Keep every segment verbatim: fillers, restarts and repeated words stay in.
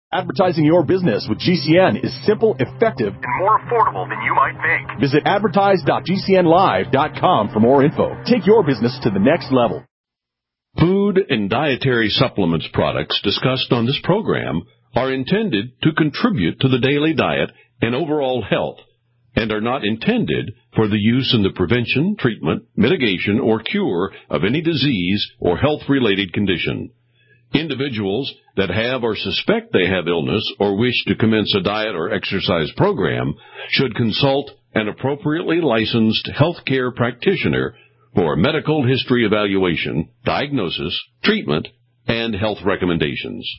Advertising your business with G C N is simple, effective, and more affordable than you might think. Visit advertise dot g c n live dot com for more info. Take your business to the next level. Food and dietary supplements products discussed on this program are intended to contribute to the daily diet and overall health, and are not intended for the use in the prevention, treatment, mitigation, or cure of any disease or health-related condition. Individuals that have or suspect they have illness or wish to commence a diet or exercise program should consult an appropriately licensed healthcare practitioner for medical history evaluation, diagnosis, treatment, and health recommendations.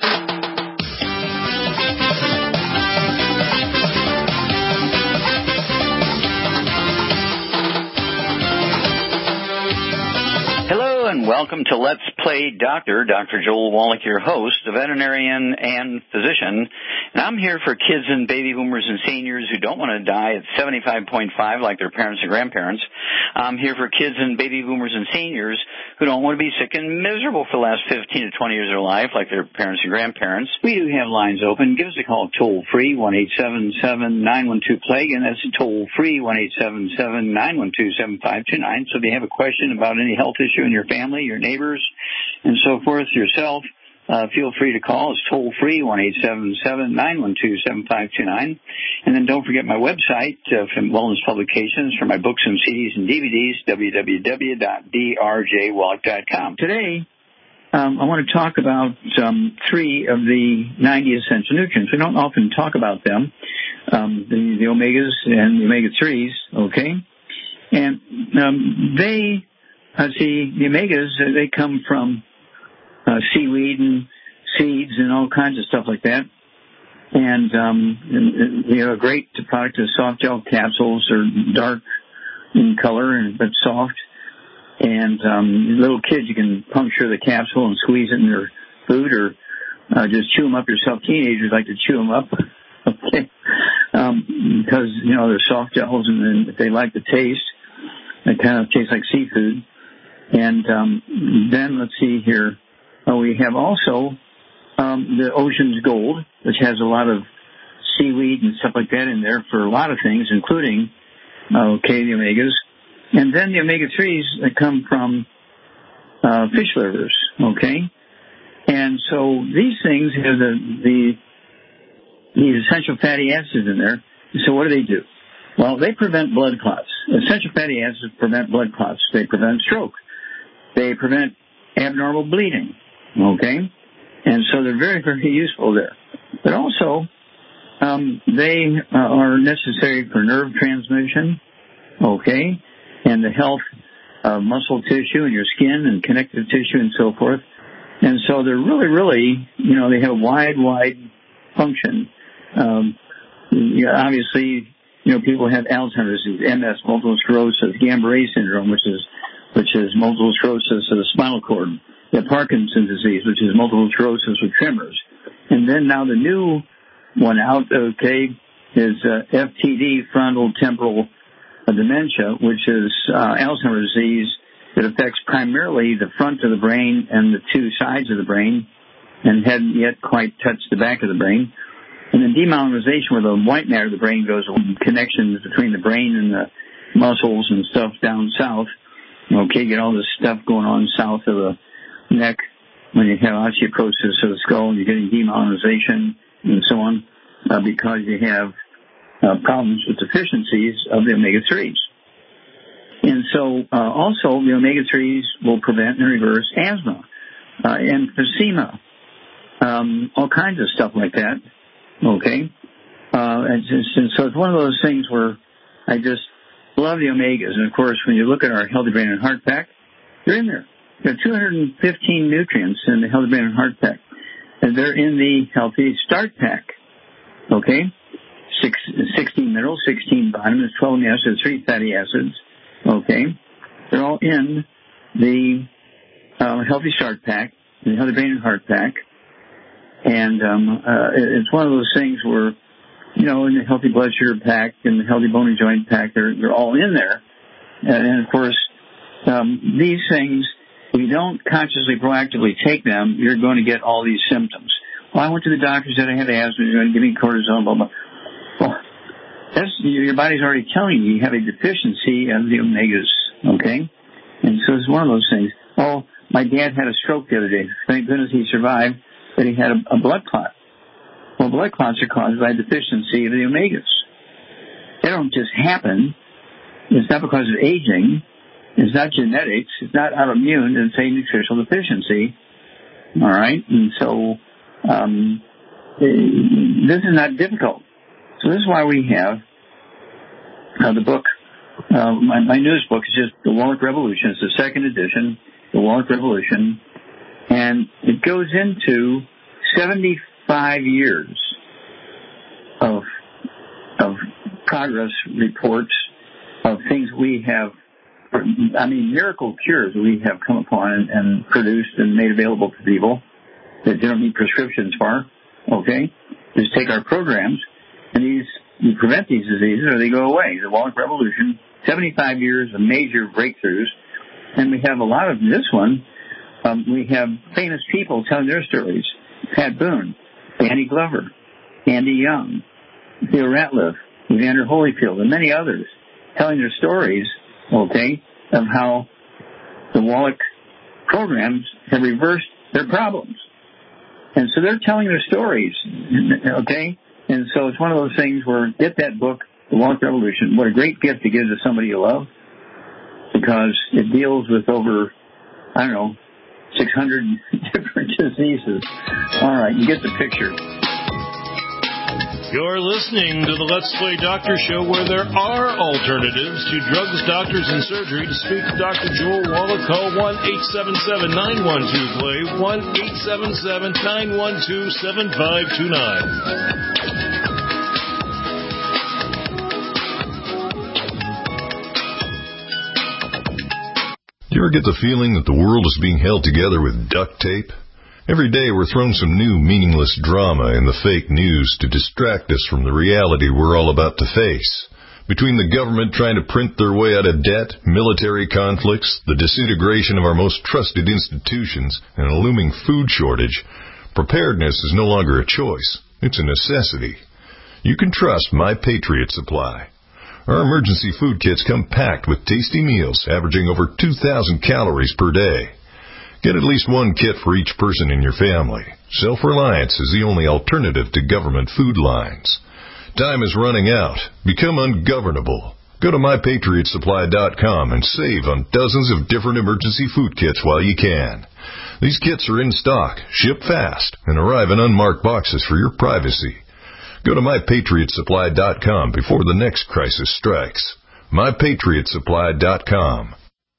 And welcome to Let's Play Doctor. Doctor Joel Wallach, your host, a veterinarian and physician. And I'm here for kids and baby boomers and seniors who don't want to die at seventy-five point five like their parents and grandparents. I'm here for kids and baby boomers and seniors who don't want to be sick and miserable for the last fifteen to twenty years of their life like their parents and grandparents. We do have lines open. Give us a call toll-free, one eight seven seven, nine one two, plague, and that's toll-free, one eight seven seven, nine one two, seven five two nine. So if you have a question about any health issue in your family, your neighbors, and so forth, yourself, uh, feel free to call. It's toll-free, one eight seven seven, nine one two, seven five two nine. And then don't forget my website uh, from Wellness Publications for my books and C Ds and D V Ds, w w w dot d r j wallach dot com. Today, um, I want to talk about um, three of the ninety essential nutrients. We don't often talk about them, um, the, the omegas and the omega threes, okay? And um, they... Uh, see, the omegas, uh, they come from uh, seaweed and seeds and all kinds of stuff like that. And, um, and, you know, a great product is soft gel capsules. Are dark in color and but soft. And um, little kids, you can puncture the capsule and squeeze it in their food, or uh, just chew them up yourself. Teenagers like to chew them up, okay, um, because, you know, they're soft gels and they like the taste. They kind of taste like seafood. And um, then let's see here. Oh, we have also um, the Ocean's Gold, which has a lot of seaweed and stuff like that in there for a lot of things, including, okay, the omegas. And then the omega threes that come from uh, fish livers, okay? And so these things have the, the these essential fatty acids in there. So what do they do? Well, they prevent blood clots. Essential fatty acids prevent blood clots. They prevent stroke. They prevent abnormal bleeding, okay? And so they're very, very useful there. But also, um, they uh, are necessary for nerve transmission, okay, and the health of muscle tissue in your skin and connective tissue and so forth. And so they're really, really, you know, they have a wide, wide function. Um, you know, obviously, you know, people have Alzheimer's disease, M S, multiple sclerosis, Guillain-Barré syndrome, which is which is multiple sclerosis of the spinal cord. You have Parkinson's disease, which is multiple sclerosis with tremors. And then now the new one out, okay, is uh, F T D, frontal temporal uh, dementia, which is uh, Alzheimer's disease that affects primarily the front of the brain and the two sides of the brain and hadn't yet quite touched the back of the brain. And then demyelinization, where the white matter of the brain goes, connections between the brain and the muscles and stuff down south. Okay, you get all this stuff going on south of the neck when you have osteoporosis of the skull, and you're getting demyelinization and so on uh, because you have uh, problems with deficiencies of the omega threes. And so uh, also the omega threes will prevent and reverse asthma, uh, emphysema, um, all kinds of stuff like that. Okay, uh, and, and so it's one of those things where I just love the omegas. And of course, when you look at our Healthy Brain and Heart Pack, they're in there. There are two hundred fifteen nutrients in the Healthy Brain and Heart Pack, and they're in the Healthy Start Pack. Okay, Six, sixteen minerals, sixteen vitamins, twelve amino acids, three fatty acids. Okay, they're all in the uh, Healthy Start Pack, the Healthy Brain and Heart Pack. And um, uh, it's one of those things where, you know, in the Healthy Blood Sugar Pack and the Healthy Bone and Joint Pack, they're, they're all in there. And, and of course, um, these things, if you don't consciously, proactively take them, you're going to get all these symptoms. Well, I went to the doctor, said I had asthma, he's going to give me cortisone, blah, blah. Well, that's, your body's already telling you you have a deficiency of the omegas, okay? And so it's one of those things. Oh, my dad had a stroke the other day. Thank goodness he survived, but he had a, a blood clot. Well, blood clots are caused by a deficiency of the omegas. They don't just happen. It's not because of aging. It's not genetics. It's not autoimmune. It's a nutritional deficiency. All right? And so um, this is not difficult. So this is why we have uh, the book. Uh, my, my newest book is just The Wallach Revolution. It's the second edition, The Wallach Revolution. And it goes into seventy-five years of of progress reports of things we have, I mean, miracle cures we have come upon and, and produced and made available to people that they don't need prescriptions for, okay? Just take our programs, and these, you prevent these diseases or they go away. The Wallach Revolution, seventy-five years of major breakthroughs, and we have a lot of this one. Um, we have famous people telling their stories. Pat Boone, Danny Glover, Andy Young, Theo Ratliff, Evander Holyfield, and many others telling their stories, okay, of how the Wallach programs have reversed their problems. And so they're telling their stories, okay? And so it's one of those things where get that book, The Wallach Revolution. What a great gift to give to somebody you love, because it deals with over, I don't know, six hundred different diseases. All right, you get the picture. You're listening to the Let's Play Doctor Show, where there are alternatives to drugs, doctors, and surgery. To speak to Doctor Joel Wallach, call one eight seven seven, nine one two, play, one eight seven seven, nine one two, seven five two nine. Do you ever get the feeling that the world is being held together with duct tape? Every day we're thrown some new meaningless drama in the fake news to distract us from the reality we're all about to face. Between the government trying to print their way out of debt, military conflicts, the disintegration of our most trusted institutions, and a looming food shortage, preparedness is no longer a choice. It's a necessity. You can trust My Patriot Supply. Our emergency food kits come packed with tasty meals averaging over two thousand calories per day. Get at least one kit for each person in your family. Self-reliance is the only alternative to government food lines. Time is running out. Become ungovernable. Go to my patriot supply dot com and save on dozens of different emergency food kits while you can. These kits are in stock, ship fast, and arrive in unmarked boxes for your privacy. Go to my patriot supply dot com before the next crisis strikes. my patriot supply dot com.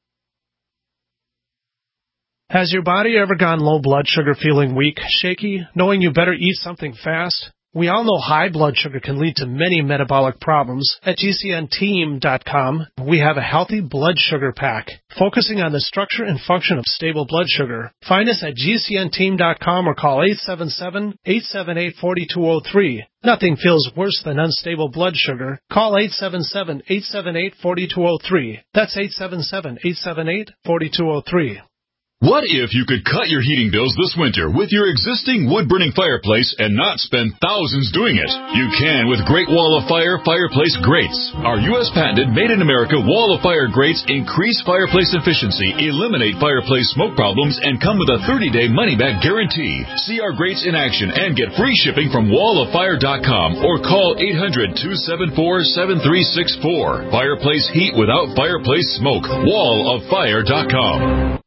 Has your body ever gone low blood sugar, feeling weak, shaky, knowing you better eat something fast? We all know high blood sugar can lead to many metabolic problems. At G C N team dot com, we have a healthy blood sugar pack, focusing on the structure and function of stable blood sugar. Find us at G C N team dot com or call eight seven seven, eight seven eight, four two zero three. Nothing feels worse than unstable blood sugar. Call eight seven seven, eight seven eight, four two zero three. That's eight seven seven, eight seven eight, four two zero three. What if you could cut your heating bills this winter with your existing wood-burning fireplace and not spend thousands doing it? You can with Great Wall of Fire Fireplace Grates. Our U S patented made-in-America Wall of Fire grates increase fireplace efficiency, eliminate fireplace smoke problems, and come with a thirty-day money-back guarantee. See our grates in action and get free shipping from wall of fire dot com or call eight hundred, two seven four, seven three six four. Fireplace heat without fireplace smoke. wall of fire dot com.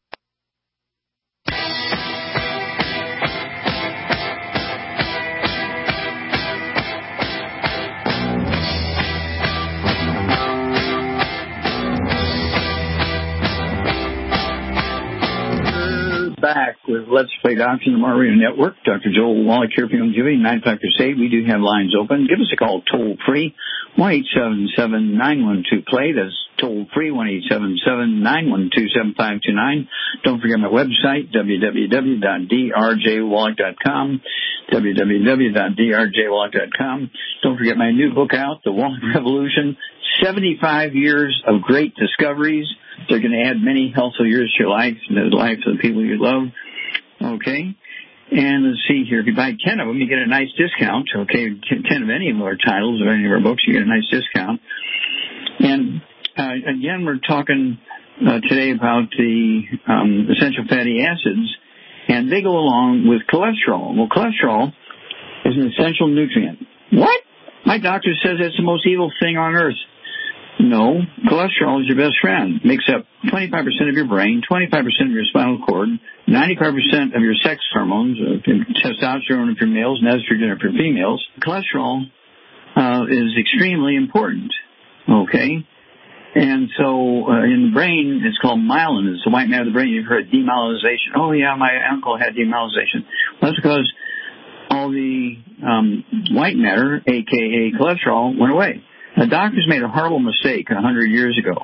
Back with Let's Play Doctor on the Mario Network. Doctor Joel Wallach here for Youngevity, nine five Crusade. We do have lines open. Give us a call toll free, one eight seven seven, nine one two, play. That's toll free, one eight seven seven, nine one two, seven five two nine. Don't forget my website, w w w dot d r j wallach dot com, w w w dot d r j wallach dot com. Don't forget my new book out, The Wallach Revolution, seventy-five years of great discoveries. They're going to add many healthful years to your life and the life of the people you love. Okay? And let's see here. If you buy ten of them, you get a nice discount. Okay, ten of any of our titles of any of our books, you get a nice discount. And uh, again, we're talking uh, today about the um, essential fatty acids, and they go along with cholesterol. Well, cholesterol is an essential nutrient. What? My doctor says it's the most evil thing on earth. No, cholesterol is your best friend. Makes up twenty-five percent of your brain, twenty-five percent of your spinal cord, ninety-five percent of your sex hormones, uh, testosterone if you're males, and estrogen if you're females. Cholesterol uh, is extremely important, okay? And so uh, in the brain, it's called myelin. It's the white matter of the brain. You've heard demyelinization. Oh, yeah, my uncle had demyelinization. Well, that's because all the um, white matter, a k a cholesterol, went away. The doctors made a horrible mistake a hundred years ago.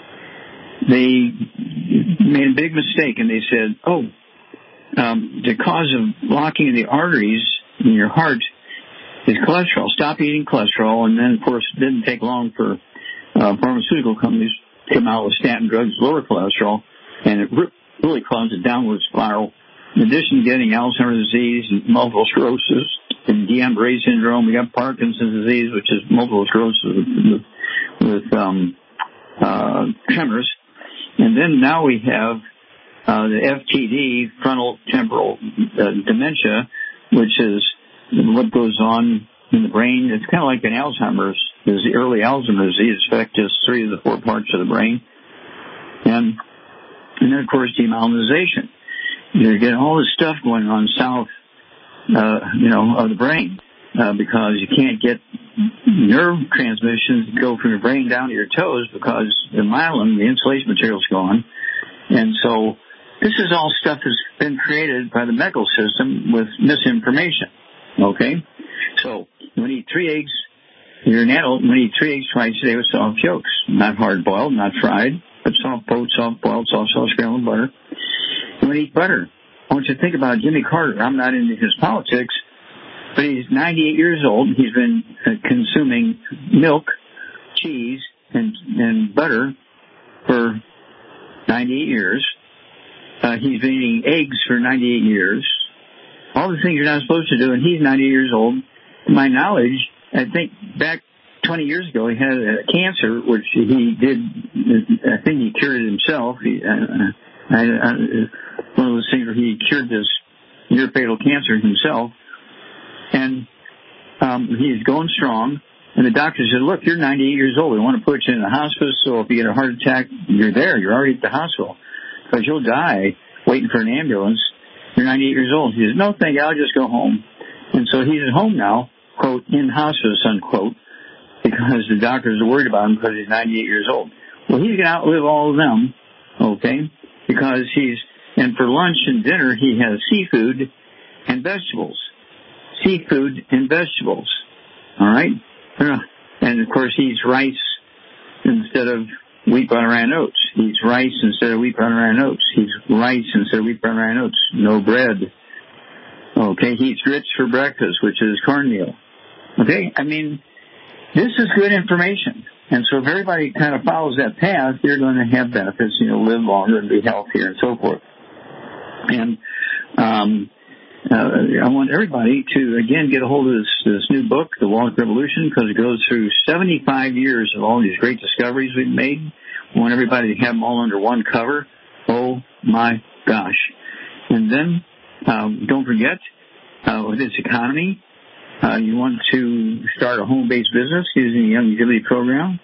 They made a big mistake, and they said, oh, um, the cause of blocking the arteries in your heart is cholesterol. Stop eating cholesterol. And then, of course, it didn't take long for uh, pharmaceutical companies to come out with statin drugs, lower cholesterol, and it really caused a downward spiral. In addition to getting Alzheimer's disease and multiple sclerosis and Guillain-Barré syndrome, we got Parkinson's disease, which is multiple sclerosis with, with um, uh, tremors. And then now we have uh, the F T D, frontal temporal uh, dementia, which is what goes on in the brain. It's kind of like an Alzheimer's, is the early Alzheimer's disease. It affects three of the four parts of the brain. And, and then, of course, demyelinization. You're getting all this stuff going on south, uh, you know, of the brain, uh, because you can't get nerve transmissions to go from your brain down to your toes because the myelin, the insulation material, is gone. And so this is all stuff that's been created by the medical system with misinformation. Okay? So you want to eat three eggs. You're an adult. You want to eat three eggs twice a day with soft yolks, not hard-boiled, not fried, but soft-boiled, soft-boiled, soft-soft scrambled butter. You want to eat butter. I want you to think about Jimmy Carter. I'm not into his politics, but he's ninety-eight years old. He's been uh, consuming milk, cheese, and, and butter for ninety-eight years. Uh, he's been eating eggs for ninety-eight years. All the things you're not supposed to do, and he's ninety years old. To my knowledge, I think back twenty years ago, he had a cancer, which he did, I think he cured it himself. He, uh, I, I, one of those things where he cured this near-fatal cancer himself. And um, he's going strong. And the doctor said, look, you're ninety-eight years old. We want to put you in the hospice, so if you get a heart attack, you're there. You're already at the hospital. Because you'll die waiting for an ambulance. You're ninety-eight years old. He says, no, thank you. I'll just go home. And so he's at home now, quote, in hospice, unquote, because the doctors are worried about him because he's ninety-eight years old. Well, he's going to outlive all of them, okay, because he's, and for lunch and dinner, he has seafood and vegetables. Seafood and vegetables, all right? And, of course, he eats rice instead of wheat, butter, and oats. He eats rice instead of wheat, butter, and oats. He eats rice instead of wheat, butter, and oats. No bread. Okay, he eats grits for breakfast, which is cornmeal. Okay, I mean, this is good information. And so if everybody kind of follows that path, you're going to have benefits, you know, live longer and be healthier and so forth. And um, uh, I want everybody to, again, get a hold of this, this new book, The Wallach Revolution, because it goes through seventy-five years of all these great discoveries we've made. I want everybody to have them all under one cover. Oh, my gosh. And then um, don't forget, uh, with this economy, uh, you want to start a home-based business using the Young Utility Program.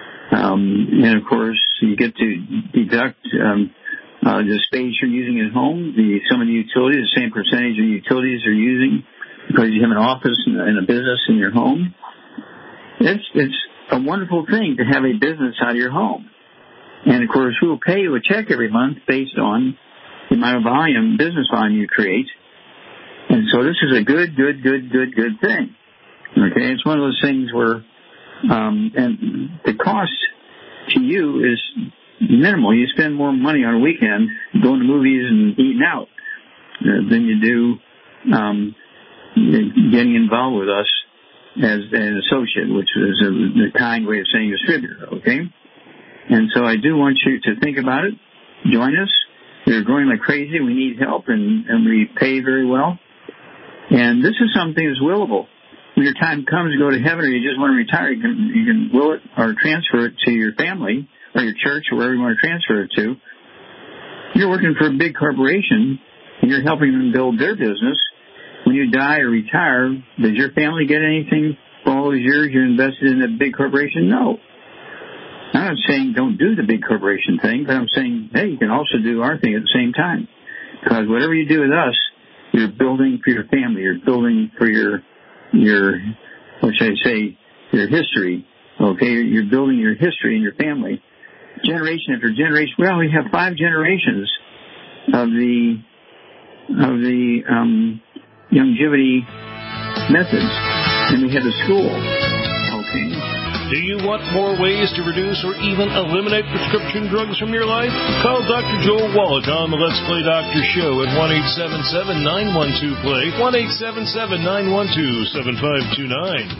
Um, and, of course, you get to deduct um, uh, the space you're using at home, the some of the utilities, the same percentage of utilities you're using because you have an office and, and a business in your home. It's, it's a wonderful thing to have a business out of your home. And, of course, we'll pay you a check every month based on the amount of volume, business volume you create. And so this is a good, good, good, good, good thing. Okay, it's one of those things where, um, and the cost to you is minimal. You spend more money on a weekend going to movies and eating out uh, than you do um, getting involved with us as an associate, which is a, the kind way of saying distributor. Okay, and so I do want you to think about it. Join us. They're growing like crazy. We need help, and, and we pay very well. And this is something that's willable. When your time comes to go to heaven or you just want to retire, you can, you can will it or transfer it to your family or your church or wherever you want to transfer it to. You're working for a big corporation, and you're helping them build their business. When you die or retire, does your family get anything for all those years you invested in that big corporation? No. I'm not saying don't do the big corporation thing, but I'm saying, hey, you can also do our thing at the same time. Because whatever you do with us, you're building for your family. You're building for your, your, what should I say, your history. Okay, you're, you're building your history and your family. Generation after generation. Well, we have five generations of the, of the, um, longevity methods. And we have a school. Okay. Do you want more ways to reduce or even eliminate prescription drugs from your life? Call Doctor Joel Wallach on the Let's Play Doctor Show at one eight seven seven, nine one two, play, one eight seven seven, nine one two, seven five two nine.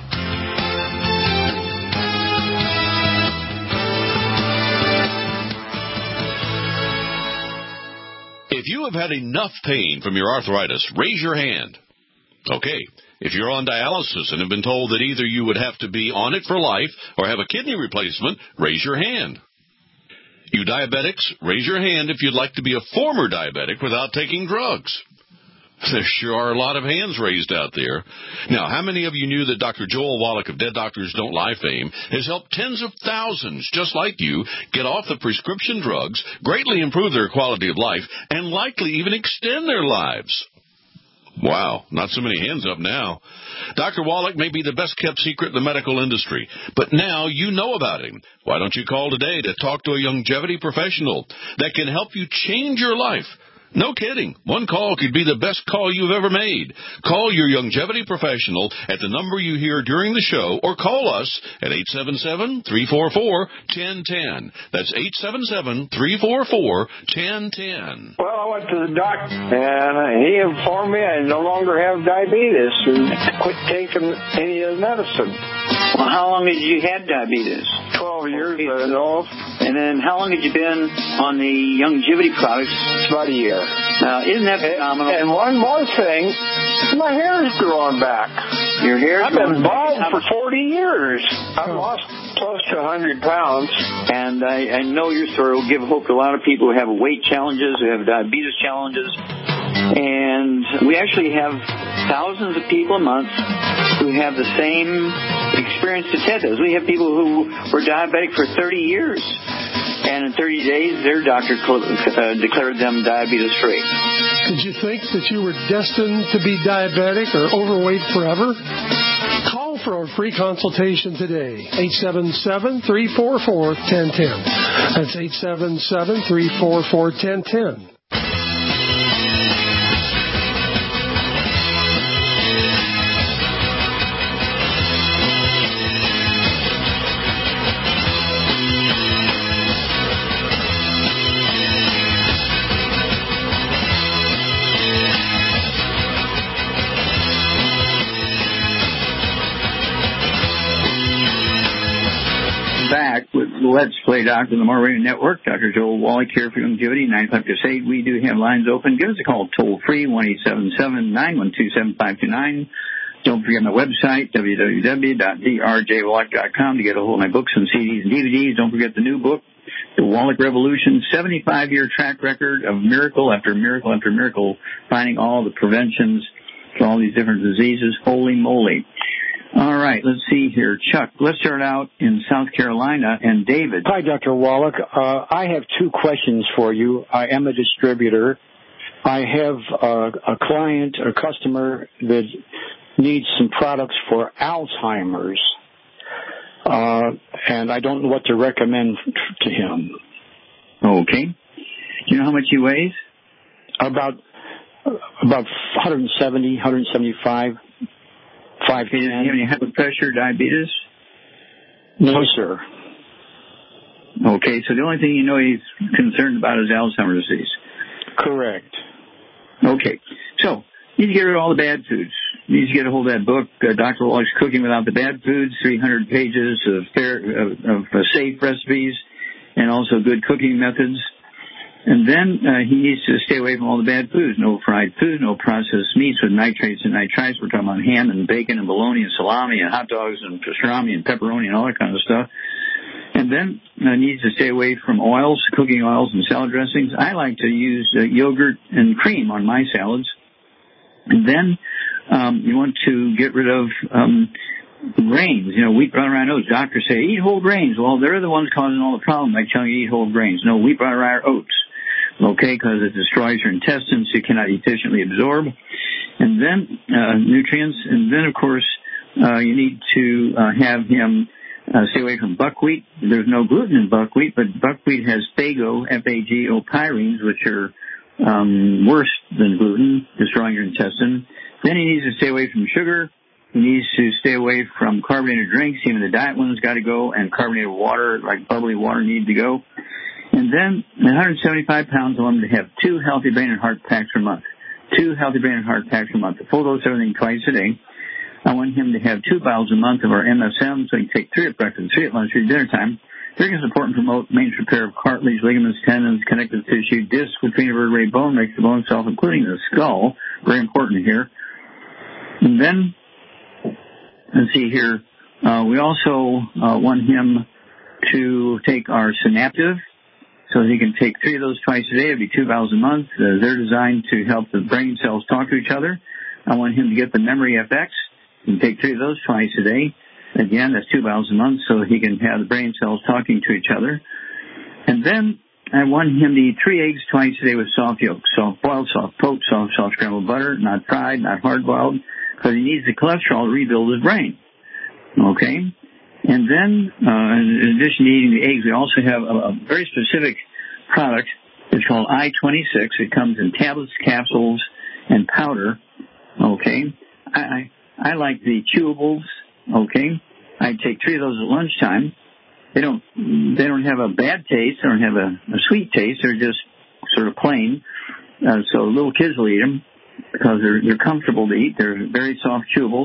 If you have had enough pain from your arthritis, raise your hand. Okay. If you're on dialysis and have been told that either you would have to be on it for life or have a kidney replacement, raise your hand. You diabetics, raise your hand if you'd like to be a former diabetic without taking drugs. There sure are a lot of hands raised out there. Now, how many of you knew that Doctor Joel Wallach of Dead Doctors Don't Lie fame has helped tens of thousands just like you get off the prescription drugs, greatly improve their quality of life, and likely even extend their lives? Wow, not so many hands up now. Doctor Wallach may be the best-kept secret in the medical industry, but now you know about him. Why don't you call today to talk to a longevity professional that can help you change your life? No kidding. One call could be the best call you've ever made. Call your longevity professional at the number you hear during the show, or call us at eight seven seven, three four four, one zero one zero. That's eight seven seven, three four four, one zero one zero. Well, I went to the doctor, and he informed me I no longer have diabetes and quit taking any of the medicine. Well, how long had you had diabetes? Twelve years, I know. And then how long had you been on the longevity products? About a year. Now, isn't that phenomenal? And one more thing, my hair is growing back. Your hair? I've been bald for forty years. I've lost close to one hundred pounds. And I, I know your story will give hope to a lot of people who have weight challenges, who have diabetes challenges. And we actually have thousands of people a month who have the same experience that Ted does. We have people who were diabetic for thirty years. And in thirty days, their doctor uh, declared them diabetes-free. Did you think that you were destined to be diabetic or overweight forever? Call for a free consultation today. eight seven seven, three four four, one zero one zero. That's eight seven seven, three four four, one zero one zero. Back with Let's Play Doctor, the More Radio Network. Doctor Joel Wallach here for Longevity, nine five two eight. We do have lines open. Give us a call toll-free, one eight seven seven, nine one two, seven five two nine. Don't forget my website, w w w dot d r j wallach dot com, to get a hold of my books and C Ds and D V Ds. Don't forget the new book, The Wallach Revolution, seventy-five year track record of miracle after miracle after miracle, finding all the preventions for all these different diseases. Holy moly. All right, let's see here. Chuck, let's start out in South Carolina, and David. Hi, Doctor Wallach. Uh, I have two questions for you. I am a distributor. I have uh, a client, a customer that needs some products for Alzheimer's, uh, and I don't know what to recommend to him. Okay. Do you know how much he weighs? About about one seventy, one seventy-five. Five. Okay, does he have any high blood pressure, diabetes? No, sir. Okay, so the only thing you know he's concerned about is Alzheimer's disease. Correct. Okay, so you need to get rid of all the bad foods. You need to get a hold of that book, uh, Doctor Wallach's Cooking Without the Bad Foods, three hundred pages of, fair, of, of uh, safe recipes and also good cooking methods. And then uh, he needs to stay away from all the bad foods. No fried food, no processed meats with nitrates and nitrites. We're talking about ham and bacon and bologna and salami and hot dogs and pastrami and pepperoni and all that kind of stuff. And then uh, needs to stay away from oils, cooking oils and salad dressings. I like to use uh, yogurt and cream on my salads. And then um, you want to get rid of um, grains. You know, wheat, brown, rye, and oats. Doctors say, eat whole grains. Well, they're the ones causing all the problem by telling you to eat whole grains. No, wheat, brown, rye, or oats. Okay, because it destroys your intestines, so you cannot efficiently absorb. And then uh, nutrients. And then, of course, uh, you need to uh, have him uh, stay away from buckwheat. There's no gluten in buckwheat, but buckwheat has Fago, F A G O pyrines, which are um, worse than gluten, destroying your intestine. Then he needs to stay away from sugar. He needs to stay away from carbonated drinks. Even the diet ones got to go, and carbonated water, like bubbly water, need to go. And then one hundred seventy-five pounds, I want him to have two healthy brain and heart packs per month. Two healthy brain and heart packs per month. A full dose of everything twice a day. I want him to have two bottles a month of our M S M, so he can take three at breakfast, three at lunch, three at dinner time. Three can support and promote maintenance repair of cartilage, ligaments, tendons, connective tissue, discs between the vertebrae, bone, makes the bone itself, including the skull. Very important here. And then, let's see here, uh, we also uh, want him to take our Synaptive. So he can take three of those twice a day. It'd be two bottles a month. Uh, they're designed to help the brain cells talk to each other. I want him to get the Memory F X. He can take three of those twice a day. Again, that's two bottles a month, so he can have the brain cells talking to each other. And then I want him to eat three eggs twice a day with soft yolk. Soft boiled, soft poached, soft, soft scrambled butter, not fried, not hard boiled, because he needs the cholesterol to rebuild his brain. Okay? And then, uh, in addition to eating the eggs, we also have a, a very specific product. It's called I twenty-six. It comes in tablets, capsules, and powder. Okay. I, I, I like the chewables. Okay. I take three of those at lunchtime. They don't, they don't have a bad taste. They don't have a, a sweet taste. They're just sort of plain. Uh, so little kids will eat them because they're, they're comfortable to eat. They're very soft chewables.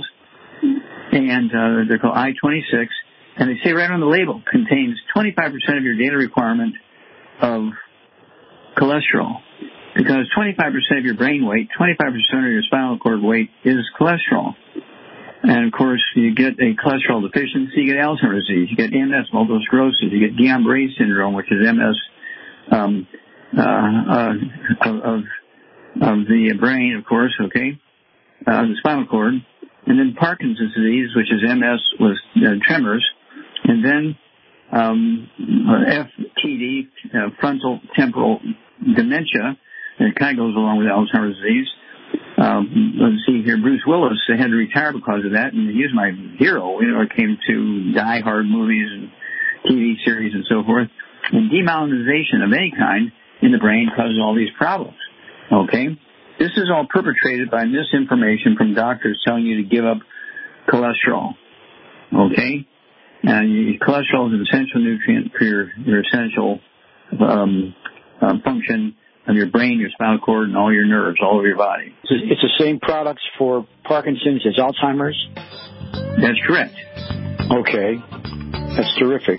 And, uh, they're called I twenty-six. And they say right on the label, contains twenty-five percent of your daily requirement of cholesterol. Because twenty-five percent of your brain weight, twenty-five percent of your spinal cord weight is cholesterol. And of course, you get a cholesterol deficiency, you get Alzheimer's disease, you get M S, multiple sclerosis, you get Guillain-Barré syndrome, which is M S um, uh, uh, of, of, of the brain, of course, okay, uh, the spinal cord. And then Parkinson's disease, which is M S with uh, tremors. And then um, F T D, uh, frontal temporal dementia, and it kind of goes along with Alzheimer's disease. Um, let's see here, Bruce Willis, they had to retire because of that, and he was my hero. You know, it came to Die Hard movies and T V series and so forth. And demyelinization of any kind in the brain causes all these problems. Okay? This is all perpetrated by misinformation from doctors telling you to give up cholesterol. Okay? And cholesterol is an essential nutrient for your, your essential um, uh, function of your brain, your spinal cord, and all your nerves, all over your body. It's the same products for Parkinson's as Alzheimer's? That's correct. Okay. That's terrific.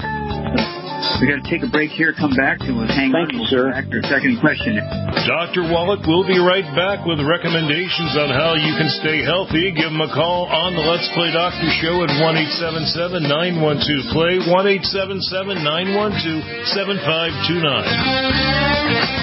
We got to take a break here, come back, and we'll hang Thank on. you, We'll sir. Back to our second question. Doctor Wallach will be right back with recommendations on how you can stay healthy. Give him a call on the Let's Play Doctor Show at one eight seven seven, nine one two, play, one eight seven seven, nine one two, seven five two nine.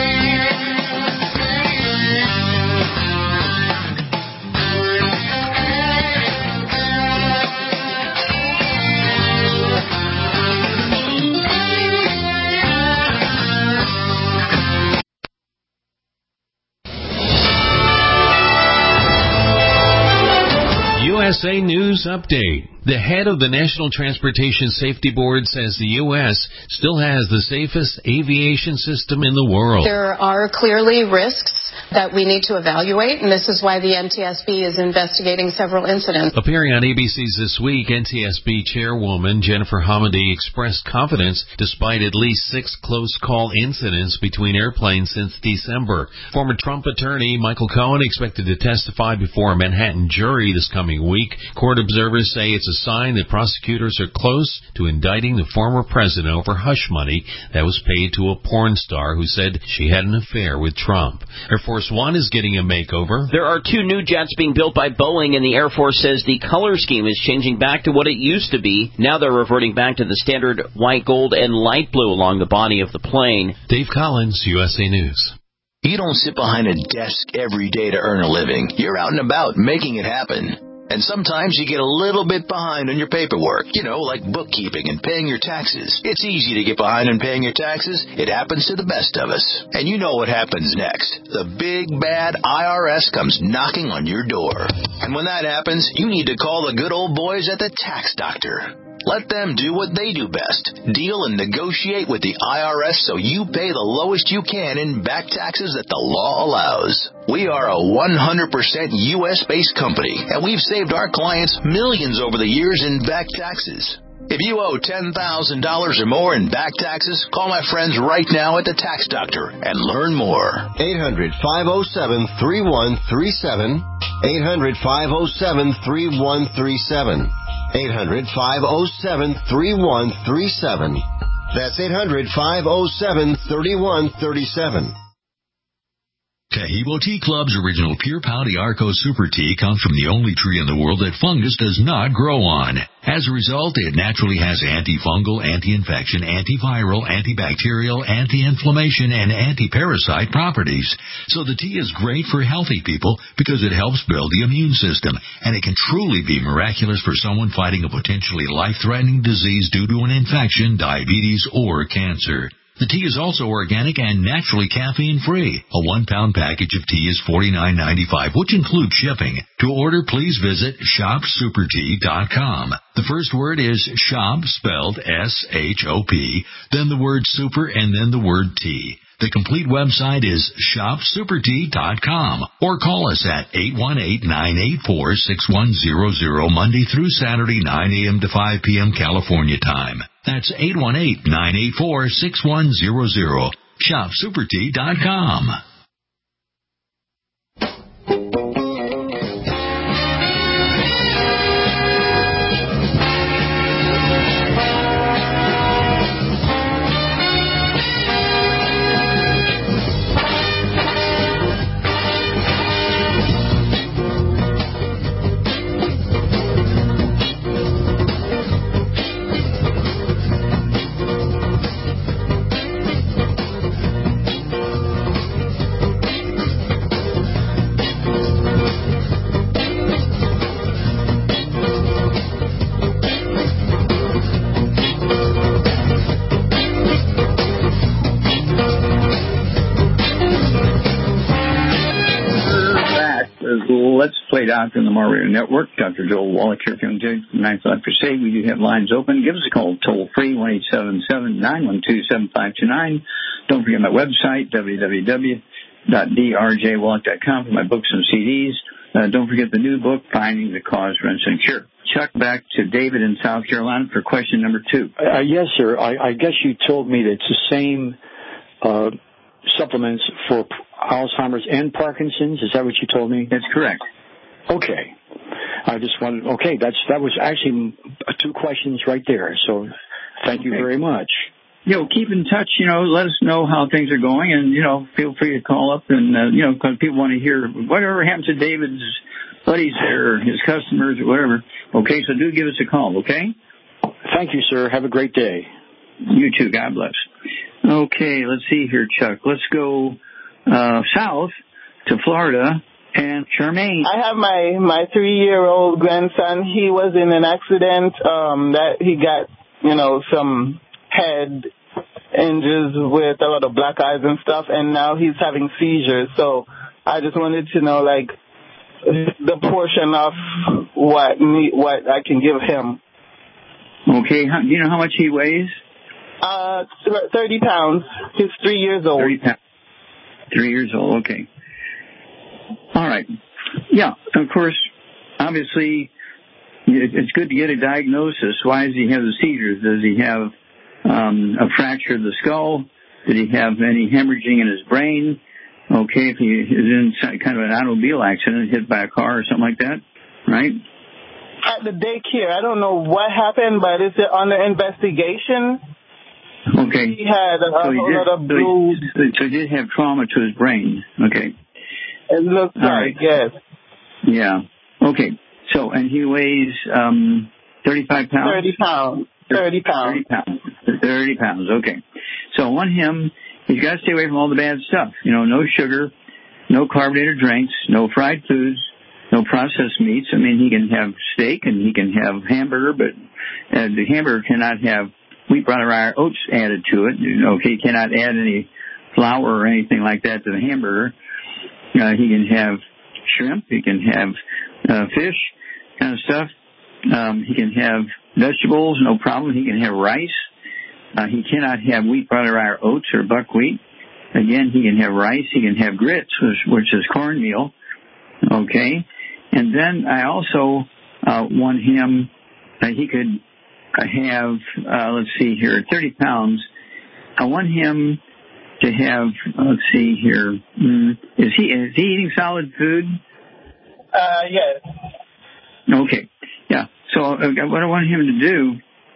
U S A News Update. The head of the National Transportation Safety Board says the U S still has the safest aviation system in the world. There are clearly risks that we need to evaluate, and this is why the N T S B is investigating several incidents. Appearing on A B C's This Week, N T S B chairwoman Jennifer Hamady expressed confidence despite at least six close call incidents between airplanes since December. Former Trump attorney Michael Cohen expected to testify before a Manhattan jury this coming week. Court observers say it's a sign that prosecutors are close to indicting the former president over hush money that was paid to a porn star who said she had an affair with Trump. Air Force One is getting a makeover. There are two new jets being built by Boeing, and the Air Force says the color scheme is changing back to what it used to be. Now they're reverting back to the standard white, gold, and light blue along the body of the plane. Dave Collins, U S A News. You don't sit behind a desk every day to earn a living. You're out and about making it happen. And sometimes you get a little bit behind on your paperwork, you know, like bookkeeping and paying your taxes. It's easy to get behind on paying your taxes. It happens to the best of us. And you know what happens next. The big, bad I R S comes knocking on your door. And when that happens, you need to call the good old boys at the Tax Doctor. Let them do what they do best. Deal and negotiate with the I R S so you pay the lowest you can in back taxes that the law allows. We are a one hundred percent U S-based company, and we've saved our clients millions over the years in back taxes. If you owe ten thousand dollars or more in back taxes, call my friends right now at the Tax Doctor and learn more. eight hundred, five oh seven, three one three seven. eight hundred, five oh seven, three one three seven. eight hundred, five oh seven, three one three seven. That's eight hundred, five oh seven, three one three seven. Tahibo Tea Club's original Pure Pouty Arco Super Tea comes from the only tree in the world that fungus does not grow on. As a result, it naturally has antifungal, anti-infection, antiviral, antibacterial, anti-inflammation, and anti-parasite properties. So the tea is great for healthy people because it helps build the immune system, and it can truly be miraculous for someone fighting a potentially life-threatening disease due to an infection, diabetes, or cancer. The tea is also organic and naturally caffeine-free. A one-pound package of tea is forty-nine ninety-five, which includes shipping. To order, please visit shop super tea dot com. The first word is shop, spelled S H O P, then the word super, and then the word tea. The complete website is shop super tea dot com, or call us at eight one eight, nine eight four, six one zero zero Monday through Saturday, nine a.m. to five p.m. California time. That's eight one eight, nine eight four, six one zero zero. shop super tea dot com. Let's Play Doctor on the Mar Radio Network. Doctor Joel Wallach here from nine o'clock for say. We do have lines open. Give us a call toll free, one eight seven seven, nine one two, seven five two nine. Don't forget my website, w w w dot d r j wallach dot com, for my books and C Ds. Uh, don't forget the new book, Finding the Cause, Prevention, and Cure. Chuck, back to David in South Carolina for question number two. Uh, yes, sir. I, I guess you told me that it's the same uh, supplements for Alzheimer's and Parkinson's. Is that what you told me? That's correct. Okay. I just wanted, okay, that's, that was actually two questions right there. So thank you okay. very much. You know, keep in touch, you know, let us know how things are going, and, you know, feel free to call up and, uh, you know, because people want to hear whatever happens to David's buddies there, or his customers, or whatever. Okay, so do give us a call, okay? Thank you, sir. Have a great day. You too. God bless. Okay, let's see here, Chuck. Let's go uh, south to Florida. And Charmaine. I have my, my three-year-old grandson. He was in an accident um, that he got, you know, some head injuries with a lot of black eyes and stuff, and now he's having seizures. So I just wanted to know, like, the portion of what what I can give him. Okay. How, do you know how much he weighs? Uh, thirty pounds. He's three years old. thirty pounds. Three years old. Okay. All right. Yeah, of course, obviously, it's good to get a diagnosis. Why does he have the seizures? Does he have um, a fracture of the skull? Did he have any hemorrhaging in his brain? Okay, if he is in kind of an automobile accident, hit by a car or something like that, right? at the daycare. I don't know what happened, but it's under investigation. Okay. He had a, so a he whole did, lot of so bruise. he, so he did have trauma to his brain. Okay. It looks All like, right. yes. Yeah. Okay. So, and he weighs um, thirty-five pounds? thirty pounds. thirty pounds. thirty pounds. thirty pounds. Okay. So I want him, he's got to stay away from all the bad stuff. You know, no sugar, no carbonated drinks, no fried foods, no processed meats. I mean, he can have steak and he can have hamburger, but uh, the hamburger cannot have wheat, brown, rye, oats added to it. Okay, he cannot add any flour or anything like that to the hamburger. Uh, he can have shrimp. He can have uh, fish kind of stuff. Um, he can have vegetables, no problem. He can have rice. Uh, he cannot have wheat, brown, rye, or oats or buckwheat. Again, he can have rice. He can have grits, which, which is cornmeal. Okay. And then I also uh, want him, uh, he could have, uh, let's see here, thirty pounds. I want him to have, let's see here, mm, is he is he eating solid food? Uh, yes. Okay. Yeah. So uh, what I want him to do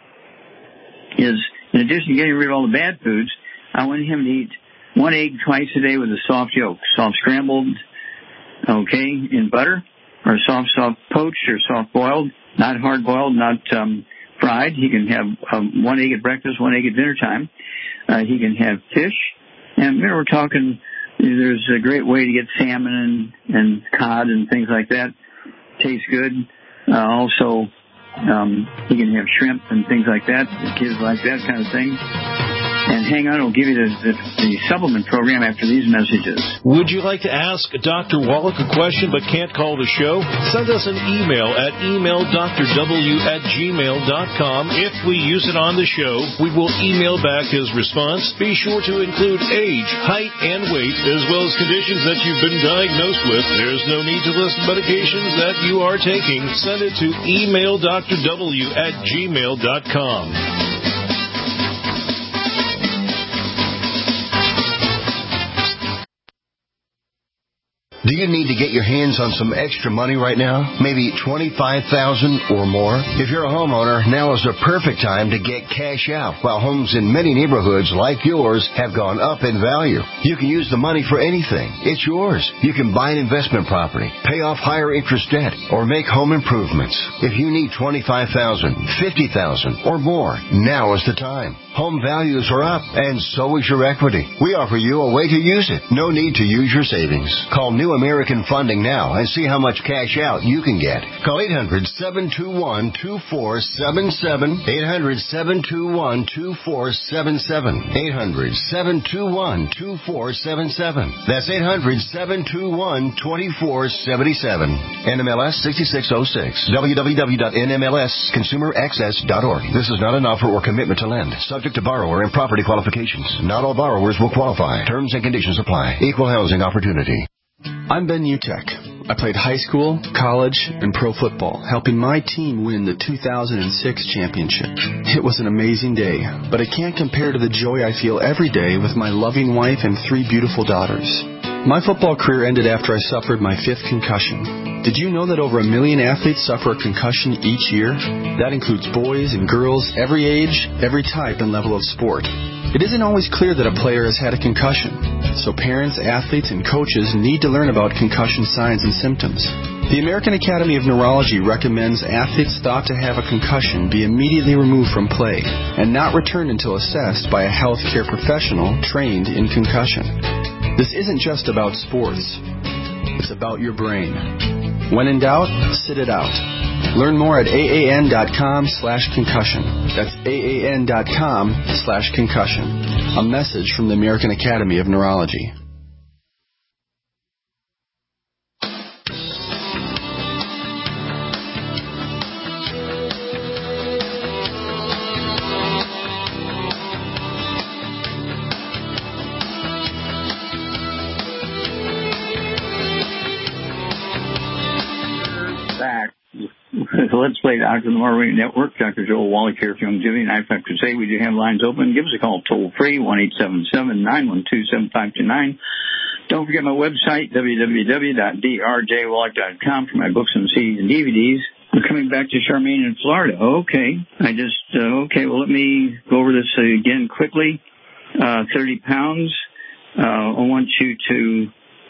is, in addition to getting rid of all the bad foods, I want him to eat one egg twice a day with a soft yolk, soft scrambled, okay, in butter, or soft, soft poached or soft boiled, not hard boiled, not um, fried. He can have um, one egg at breakfast, one egg at dinner time. Uh, he can have fish. And you know, we're talking, there's a great way to get salmon and, and cod and things like that. Tastes good. Uh, also, um, he can have shrimp and things like that. Kids like that kind of thing. And hang on, we'll give you the, the, the supplement program after these messages. Would you like to ask Doctor Wallach a question but can't call the show? Send us an email at email d r w at gmail dot com. If we use it on the show, we will email back his response. Be sure to include age, height, and weight, as well as conditions that you've been diagnosed with. There's no need to list medications that you are taking. Send it to email d r w at gmail dot com. Do you need to get your hands on some extra money right now? Maybe twenty-five thousand dollars or more? If you're a homeowner, now is the perfect time to get cash out while homes in many neighborhoods like yours have gone up in value. You can use the money for anything. It's yours. You can buy an investment property, pay off higher interest debt, or make home improvements. If you need twenty-five thousand dollars, fifty thousand dollars, or more, now is the time. Home values are up, and so is your equity. We offer you a way to use it. No need to use your savings. Call New American Funding now and see how much cash out you can get. Call eight hundred, seven two one, two four seven seven, eight hundred, seven two one, two four seven seven, eight hundred, seven two one, two four seven seven. That's eight hundred, seven two one, two four seven seven. N M L S sixty-six oh six. w w w dot n m l s consumer access dot org. This is not an offer or commitment to lend. Subject to borrower and property qualifications. Not all borrowers will qualify. Terms and conditions apply. Equal housing opportunity. I'm Ben Utek. I played high school, college, and pro football, helping my team win the two thousand six championship. It was an amazing day, but it can't compare to the joy I feel every day with my loving wife and three beautiful daughters. My football career ended after I suffered my fifth concussion. Did you know that over a million athletes suffer a concussion each year? That includes boys and girls, every age, every type and level of sport. It isn't always clear that a player has had a concussion, so parents, athletes, and coaches need to learn about concussion signs and symptoms. The American Academy of Neurology recommends athletes thought to have a concussion be immediately removed from play and not returned until assessed by a healthcare professional trained in concussion. This isn't just about sports. It's about your brain. When in doubt, sit it out. Learn more at aan.com slash concussion. That's aan.com slash concussion. A message from the American Academy of Neurology. Let's Play Doctor on the Motor Radio Network. Doctor Joel Wallach here from Youngevity. And I have to say, we do have lines open. Give us a call toll free, one eight seven seven, nine one two, seven five two nine. Don't forget my website, w w w dot d r j wallach dot com, for my books and C Ds and D V Ds. We're coming back to Charmaine in Florida. Okay. I just, uh, okay, well, let me go over this again quickly. Uh, thirty pounds. Uh, I want you to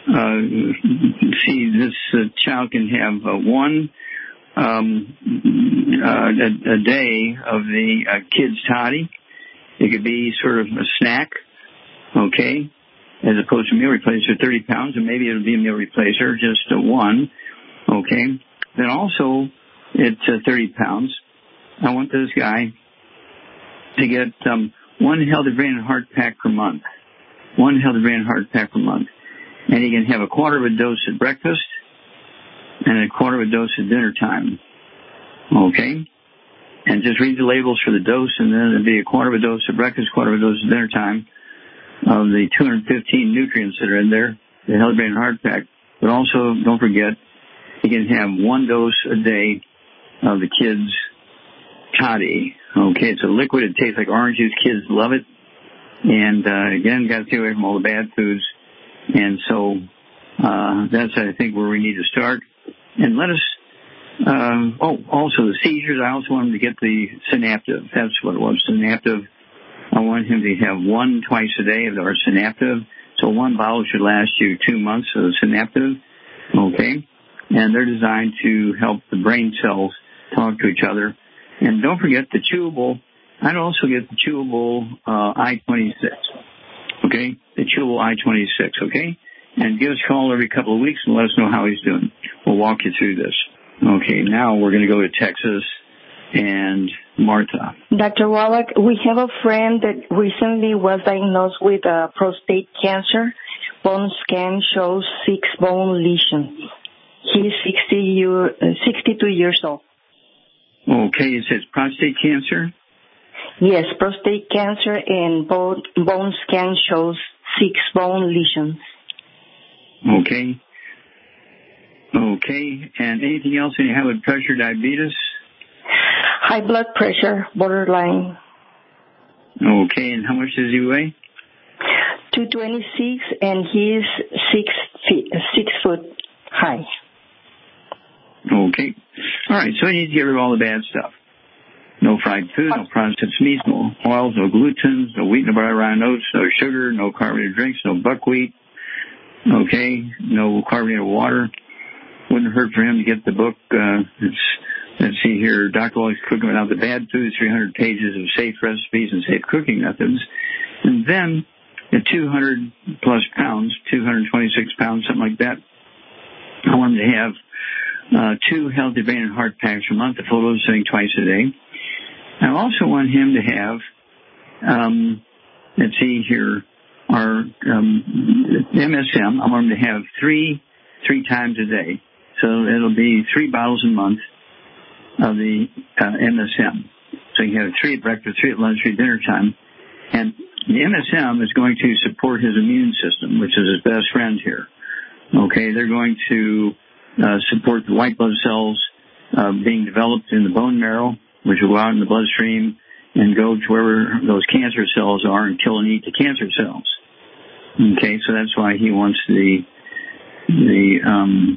uh, see this uh, child can have uh, one um, uh, a, a day of the uh, kids' toddy. It could be sort of a snack, okay, as opposed to a meal replacer, thirty pounds, and maybe it'll be a meal replacer, just a one, okay. Then also, at uh, thirty pounds, I want this guy to get um, one Healthy Brain and Heart pack per month. One Healthy Brain and Heart pack per month. And he can have a quarter of a dose at breakfast and a quarter of a dose at dinner time. Okay? And just read the labels for the dose, and then it'll be a quarter of a dose at breakfast, quarter of a dose at dinner time of the two hundred fifteen nutrients that are in there, the Healthy Brain and Heart pack. But also, don't forget, you can have one dose a day of the kids' toddy. Okay, it's a liquid. It tastes like orange juice. Kids love it. And, uh, again, got to stay away from all the bad foods. And so, uh, that's, I think, where we need to start. And let us, um, oh, also the seizures. I also want him to get the Synaptive. That's what it was, Synaptive. I want him to have one twice a day of our Synaptive. So one bottle should last you two months of Synaptive. Okay. And they're designed to help the brain cells talk to each other. And don't forget the chewable. I'd also get the chewable uh, I twenty-six. Okay? The chewable I twenty-six, okay? And give us a call every couple of weeks and let us know how he's doing. We'll walk you through this. Okay, now we're going to go to Texas and Martha. Doctor Wallach, we have a friend that recently was diagnosed with uh, prostate cancer. Bone scan shows six bone lesions. He's sixty year, uh, sixty-two years old. Okay, it says prostate cancer? Yes, prostate cancer, and bone, bone scan shows six bone lesions. Okay. Okay, and anything else? Any high blood pressure, diabetes? High blood pressure, borderline. Okay, and how much does he weigh? two twenty-six, and he's six feet, six foot high. Okay. All right, so you need to get rid of all the bad stuff. No fried food, no processed meats, no oils, no glutens, no wheat, no butter, rye, no oats, no sugar, no carbonated drinks, no buckwheat. Okay, no carbonated water. Wouldn't hurt for him to get the book. Uh, it's, let's see here, Doctor Wallace's Cooking Without the Bad Foods, three hundred pages of safe recipes and safe cooking methods. And then at two hundred plus pounds, two hundred twenty-six pounds, something like that, I want him to have uh, two Healthy Brain and Heart packs a month, a full dose thing twice a day. I also want him to have, um, let's see here, our um, M S M. I want him to have three, three times a day. So it'll be three bottles a month of the uh, M S M. So you have three at breakfast, three at lunch, three at dinner time. And the M S M is going to support his immune system, which is his best friend here. Okay, they're going to uh, support the white blood cells uh, being developed in the bone marrow, which will go out in the bloodstream and go to wherever those cancer cells are and kill and eat the cancer cells. Okay, so that's why he wants the the um,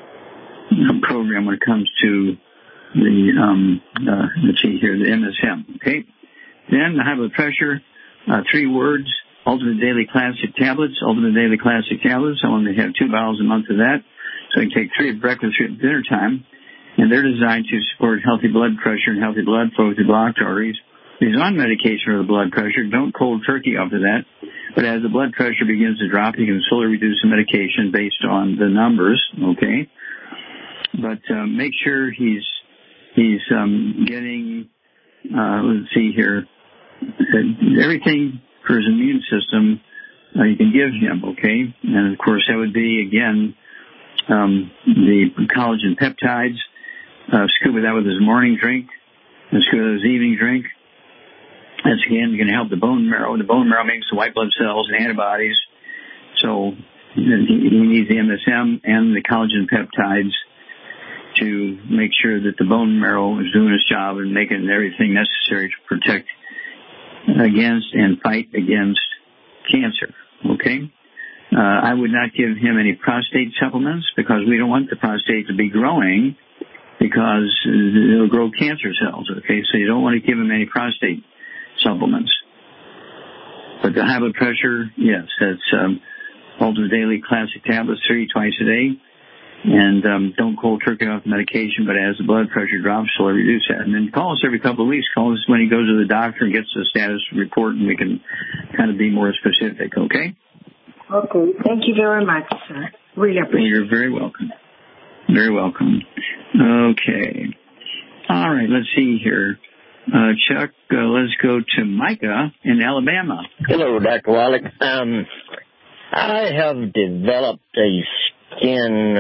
program when it comes to the, um, uh, let's see here, the M S M. Okay, then the high blood pressure, uh, three words, Ultimate Daily Classic Tablets, Ultimate Daily Classic Tablets. I want to have two bottles a month of that. So I can take three at breakfast, three at dinner time. And they're designed to support healthy blood pressure and healthy blood flow through blocked arteries. He's on medication for the blood pressure. Don't cold turkey after that. But as the blood pressure begins to drop, you can slowly reduce the medication based on the numbers, okay? But uh, make sure he's he's um, getting, uh, let's see here, everything for his immune system uh, you can give him, okay? And, of course, that would be, again, um, the collagen peptides. Uh, scuba that with his morning drink, and scuba with his evening drink. That's again going to help the bone marrow. The bone marrow makes the white blood cells and antibodies. So he needs the M S M and the collagen peptides to make sure that the bone marrow is doing its job and making everything necessary to protect against and fight against cancer. Okay? Uh, I would not give him any prostate supplements because we don't want the prostate to be growing because it'll grow cancer cells, okay? So you don't want to give him any prostate supplements. But the high blood pressure, yes, that's um, Ultimate Daily Classic Tablets, three twice a day. And um, don't cold turkey off the medication, but as the blood pressure drops, so reduce that. And then call us every couple of weeks. Call us when he goes to the doctor and gets the status report, and we can kind of be more specific, okay? Okay. Thank you very much, sir. Really appreciate it. You're very welcome. Very welcome. Okay. All right, let's see here. Uh, Chuck, uh, let's go to Micah in Alabama. Hello, Doctor Wallach. Um, I have developed a skin.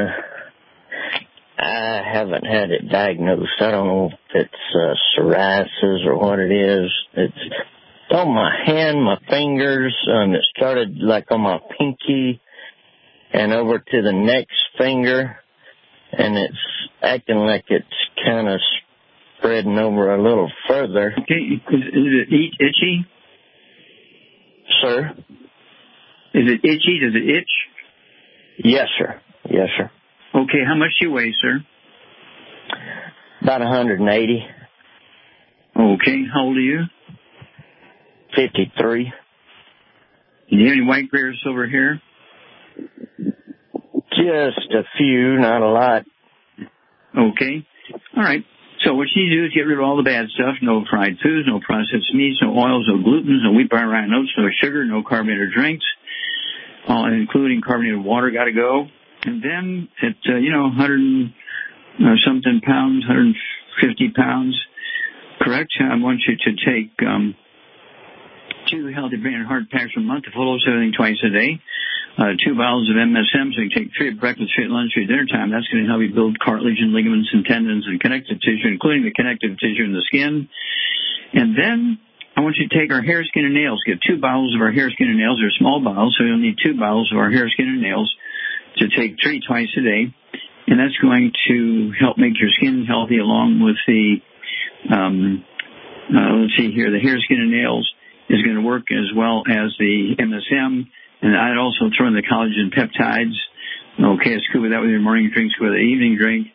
I haven't had it diagnosed. I don't know if it's uh, psoriasis or what it is. It's on my hand, my fingers. Um, it started like on my pinky and over to the next finger, and it's acting like it's kind of spreading over a little further. Okay, is, is it itchy? Sir? Is it itchy? Does it itch? Yes, sir. Yes, sir. Okay, how much do you weigh, sir? About one hundred eighty. Okay, how old are you? fifty-three. Do you have any white, gray, or silver hair? Just a few, not a lot. Okay. All right. So what you do is get rid of all the bad stuff. No fried foods, no processed meats, no oils, no gluten, no wheat, bar, rye, oats, no sugar, no carbonated drinks, uh, including carbonated water got to go. And then at, uh, you know, one hundred uh, something pounds, one hundred fifty pounds, correct? I want you to take um, two healthy brain and heart packs a month to follow everything twice a day. Uh, two bottles of M S M, so you can take three at breakfast, three at lunch, three at dinner time. That's going to help you build cartilage and ligaments and tendons and connective tissue, including the connective tissue in the skin. And then I want you to take our hair, skin, and nails. Get two bottles of our hair, skin, and nails. They're small bottles, so you'll need two bottles of our hair, skin, and nails to take three twice a day. And that's going to help make your skin healthy along with the, um, uh, let's see here, the hair, skin, and nails is going to work as well as the M S M. And I'd also throw in the collagen peptides. Okay, scuba that with your morning drink, scuba the evening drink.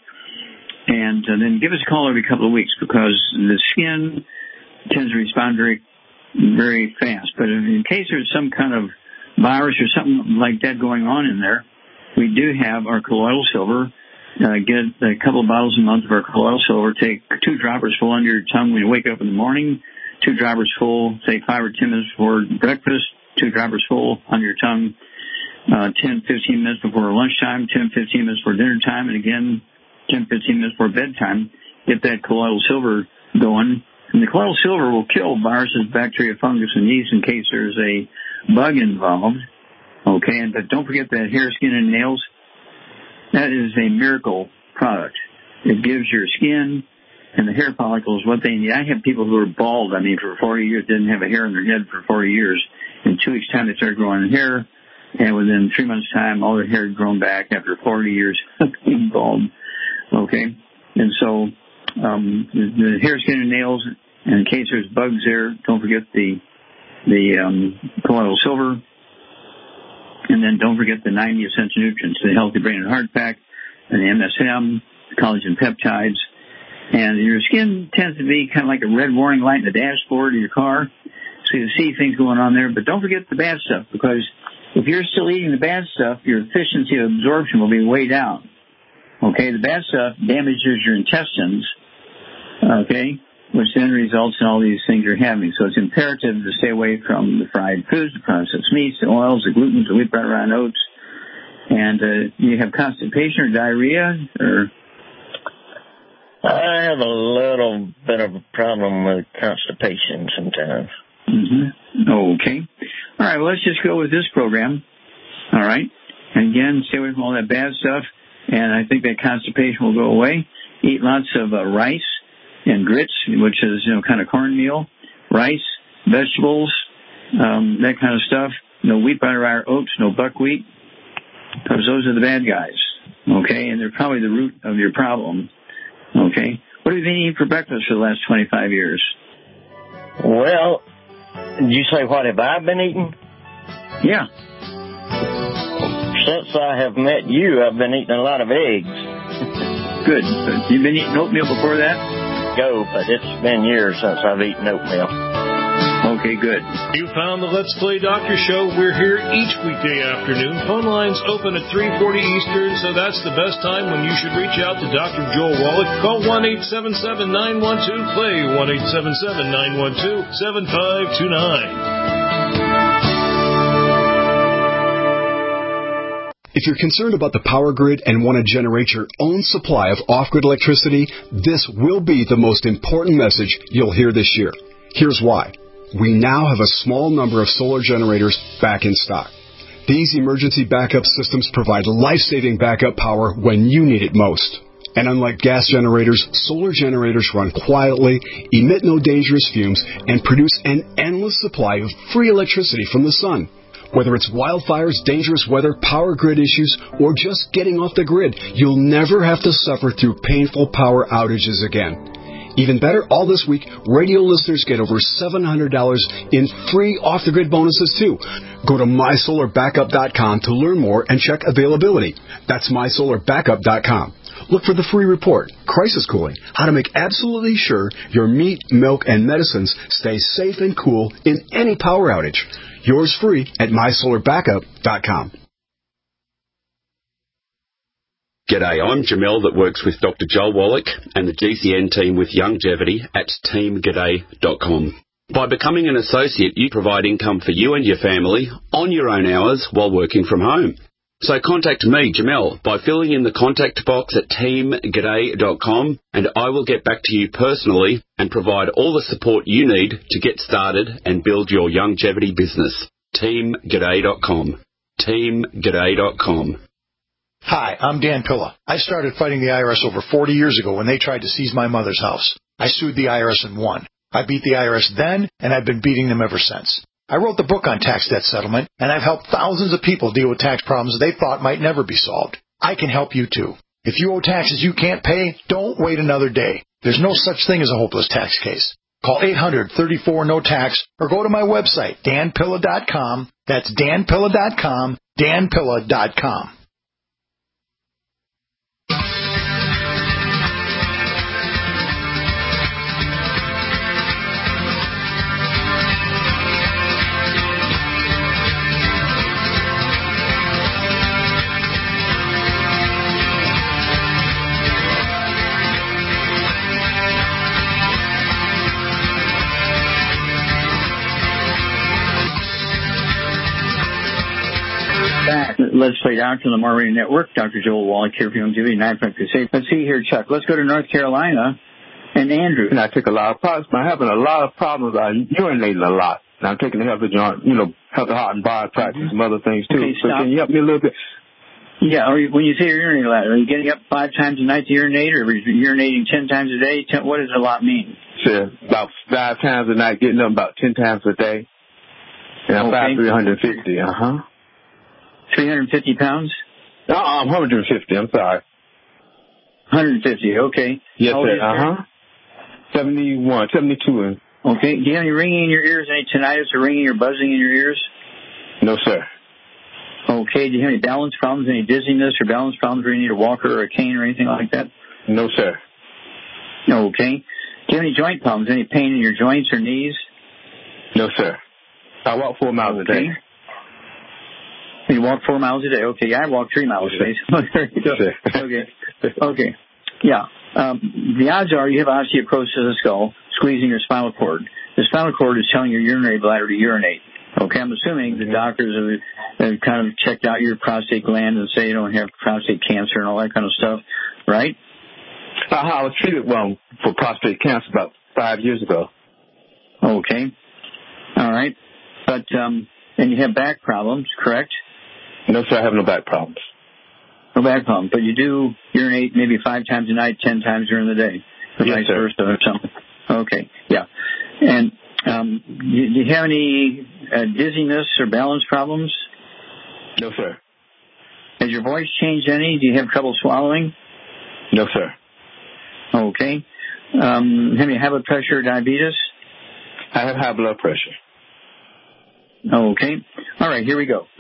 And uh, then give us a call every couple of weeks because the skin tends to respond very, very fast. But in case there's some kind of virus or something like that going on in there, we do have our colloidal silver. Uh, get a couple of bottles a month of our colloidal silver. Take two droppers full under your tongue when you wake up in the morning. Two droppers full, say five or ten minutes before breakfast. Two droppers full on your tongue, uh, ten, fifteen minutes before lunchtime, ten, fifteen minutes before dinner time, and again, ten, fifteen minutes before bedtime. Get that colloidal silver going. And the colloidal silver will kill viruses, bacteria, fungus, and yeast in case there's a bug involved. Okay, and but don't forget that hair, skin, and nails. That is a miracle product. It gives your skin and the hair follicles what they need. I have people who are bald, I mean, for forty years, didn't have a hair in their head for forty years. In two weeks' time, they started growing hair, and within three months' time, all their hair had grown back after forty years of being bald. Okay? And so, um, the, the hair, skin, and nails, and in case there's bugs there, don't forget the, the, um, colloidal silver. And then don't forget the ninety essential nutrients, the Healthy Brain and Heart Pack, and the M S M, the collagen peptides. And your skin tends to be kind of like a red warning light in the dashboard of your car. So you see things going on there, but don't forget the bad stuff, because if you're still eating the bad stuff, your efficiency of absorption will be way down. Okay, the bad stuff damages your intestines, okay, which then results in all these things you're having. So it's imperative to stay away from the fried foods, the processed meats, the oils, the gluten, the wheat, bread, rye, and oats. And uh, you have constipation or diarrhea, or? I have a little bit of a problem with constipation sometimes. Mm-hmm. Okay. All right, well, let's just go with this program. All right. And again, stay away from all that bad stuff, and I think that constipation will go away. Eat lots of uh, rice and grits, which is, you know, kind of cornmeal, rice, vegetables, um, that kind of stuff. No wheat, butter, rye, or oats, no buckwheat, because those are the bad guys. Okay, and they're probably the root of your problem. Okay. What have you been eating for breakfast for the last twenty-five years? Well, did you say what have I been eating? Yeah. Since I have met you, I've been eating a lot of eggs. good. You been eating oatmeal before that? Go, but it's been years since I've eaten oatmeal. Okay, good. You found the Let's Play Doctor Show. We're here each weekday afternoon. Phone lines open at three forty Eastern, so that's the best time when you should reach out to Doctor Joel Wallach. Call one eight seven seven, nine one two, play, one eight seven seven, nine one two, seven five two nine. If you're concerned about the power grid and want to generate your own supply of off-grid electricity, this will be the most important message you'll hear this year. Here's why. We now have a small number of solar generators back in stock. These emergency backup systems provide life-saving backup power when you need it most. And unlike gas generators, solar generators run quietly, emit no dangerous fumes, and produce an endless supply of free electricity from the sun. Whether it's wildfires, dangerous weather, power grid issues, or just getting off the grid, you'll never have to suffer through painful power outages again. Even better, all this week, radio listeners get over seven hundred dollars in free off-the-grid bonuses, too. Go to my solar backup dot com to learn more and check availability. That's my solar backup dot com. Look for the free report, Crisis Cooling, how to make absolutely sure your meat, milk, and medicines stay safe and cool in any power outage. Yours free at my solar backup dot com. G'day, I'm Jamel that works with Doctor Joel Wallach and the G C N team with Longevity at team g'day dot com. By becoming an associate, you provide income for you and your family on your own hours while working from home. So contact me, Jamel, by filling in the contact box at team g'day dot com, and I will get back to you personally and provide all the support you need to get started and build your longevity business. team g'day dot com. team g'day dot com. Hi, I'm Dan Pilla. I started fighting the I R S over forty years ago when they tried to seize my mother's house. I sued the I R S and won. I beat the I R S then, and I've been beating them ever since. I wrote the book on tax debt settlement, and I've helped thousands of people deal with tax problems they thought might never be solved. I can help you, too. If you owe taxes you can't pay, don't wait another day. There's no such thing as a hopeless tax case. Call eight hundred, thirty-four, no tax, or go to my website, dan pilla dot com. That's dan pilla dot com, dan pilla dot com. Back. Let's Play Doctor on the More Radio Network. Doctor Joel Wallach here for Longevity nine point crusade. Let's see here, Chuck. Let's go to North Carolina and Andrew. And I take a lot of problems. I'm having a lot of problems. I'm urinating a lot. And I'm taking the healthy joint, you know, healthy heart and body practice and some other things too. Okay, so can you help me a little bit? Yeah, are you, when you say you're urinating a lot, are you getting up five times a night to urinate, or are you urinating ten times a day? Ten, what does a lot mean? Sure, about five times a night, getting up about ten times a day. And I'm okay. five three hundred fifty. Uh huh. three hundred fifty pounds? No, I'm one hundred fifty. I'm sorry. one hundred fifty. Okay. Yes, How old sir. is Uh huh. seventy-one, seventy-two. Okay. Do you have any ringing in your ears, any tinnitus or ringing or buzzing in your ears? No, sir. Okay. Do you have any balance problems, any dizziness or balance problems where you need a walker or a cane or anything like that? No, sir. Okay. Do you have any joint problems, any pain in your joints or knees? No, sir. I walk four miles okay. a day. You walk four miles a day. Okay, I walk three miles a day. There you go. Okay. Okay. Yeah. Um, the odds are you have osteoporosis of the skull, squeezing your spinal cord. The spinal cord is telling your urinary bladder to urinate. Okay, I'm assuming the doctors have, have kind of checked out your prostate gland and say you don't have prostate cancer and all that kind of stuff, right? Uh, I was treated well for prostate cancer about five years ago. Okay. All right. But, um, and you have back problems, correct? No, sir, I have no back problems. No back problems, but you do urinate maybe five times a night, ten times during the day, or yes, vice sir. versa or something. Okay, yeah. And um, do, do you have any uh, dizziness or balance problems? No, sir. Has your voice changed any? Do you have trouble swallowing? No, sir. Okay. Um, have you high blood pressure or diabetes? I have high blood pressure. Okay. All right, here we go.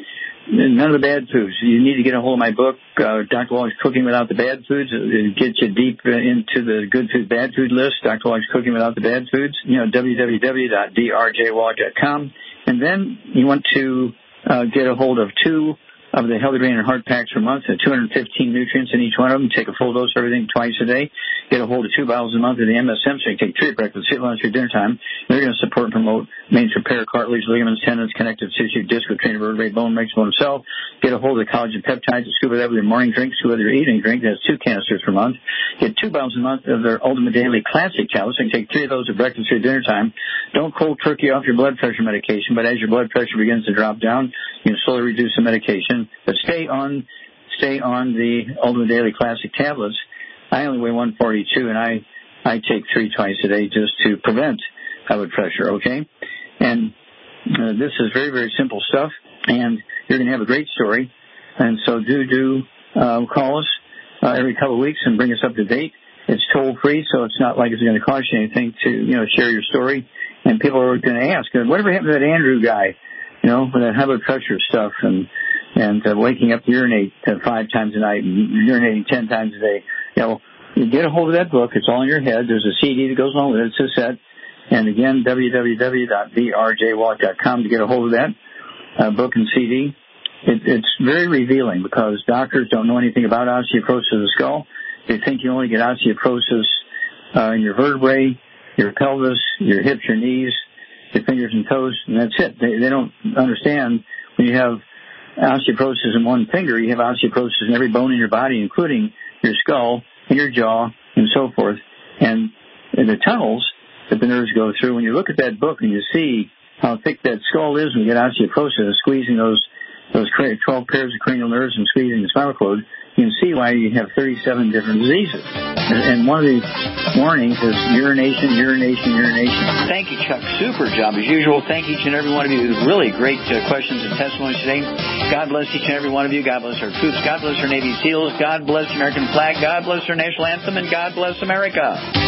none of the bad foods. You need to get a hold of my book, uh, Doctor Waller's Cooking Without the Bad Foods. It gets you deep into the good food, bad food list. Doctor Waller's Cooking Without the Bad Foods. You know, w w w dot d r j wallach dot com. And then you want to uh, get a hold of two of the Healthy Brain and Heart Packs per month, two hundred fifteen nutrients in each one of them. Take a full dose of everything twice a day. Get a hold of two bottles a month of the M S M, so you can take three at breakfast, three at lunch, three at dinner time. They're going to support and promote maintenance repair, cartilage, ligaments, tendons, connective tissue, disc, retrainer, vertebrae, bone, makes bone cell. Get a hold of the collagen peptides. Scuba that with your morning drink, scuba with your evening drink. That's two canisters per month. Get two bottles a month of their Ultimate Daily Classic tablets. So you can take three of those at breakfast, three at dinner time. Don't cold turkey off your blood pressure medication, but as your blood pressure begins to drop down, you can slowly reduce the medication. But stay on, stay on the Ultimate Daily Classic tablets. I only weigh one forty-two, and I, I take three twice a day just to prevent high blood pressure, okay? And uh, this is very, very simple stuff, and you're going to have a great story. And so do, do uh, call us uh, every couple of weeks and bring us up to date. It's toll-free, so it's not like it's going to cost you anything to, you know, share your story. And people are going to ask, whatever happened to that Andrew guy, you know, with that high blood pressure stuff and and uh, waking up to urinate uh, five times a night and urinating ten times a day. You know, you get a hold of that book. It's all in your head. There's a C D that goes along with it. It's a set. And again, w w w dot d r j wallach dot com to get a hold of that uh, book and C D. It, it's very revealing because doctors don't know anything about osteoporosis of the skull. They think you only get osteoporosis uh, in your vertebrae, your pelvis, your hips, your knees, your fingers and toes, and that's it. They, they don't understand when you have osteoporosis in one finger, you have osteoporosis in every bone in your body, including your skull and your jaw and so forth. And, and the tunnels that the nerves go through, when you look at that book and you see how thick that skull is when you get osteoporosis, squeezing those those twelve pairs of cranial nerves and squeezing the spinal cord, you can see why you have thirty-seven different diseases. And, and one of the warnings is urination, urination, urination. Thank you, Chuck. Super job as usual. Thank each and every one of you. Really great uh, questions and testimonies today. God bless each and every one of you. God bless our troops. God bless our Navy SEALs. God bless the American flag. God bless our national anthem. And God bless America.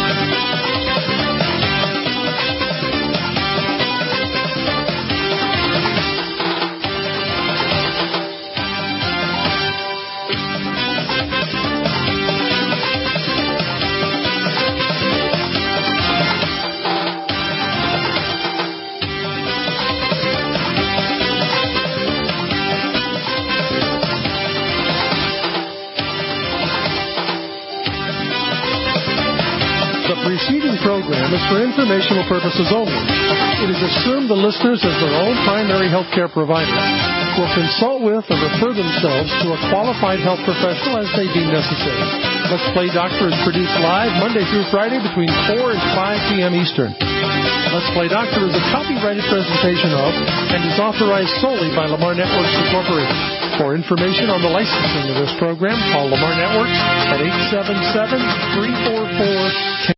Program is for informational purposes only. It is assumed the listeners, as their own primary health care provider, will consult with or refer themselves to a qualified health professional as they deem necessary. Let's Play Doctor is produced live Monday through Friday between four and five p.m. Eastern. Let's Play Doctor is a copyrighted presentation of and is authorized solely by Lamar Networks Incorporated. For information on the licensing of this program, call Lamar Networks at eight seven seven, three four four, one zero.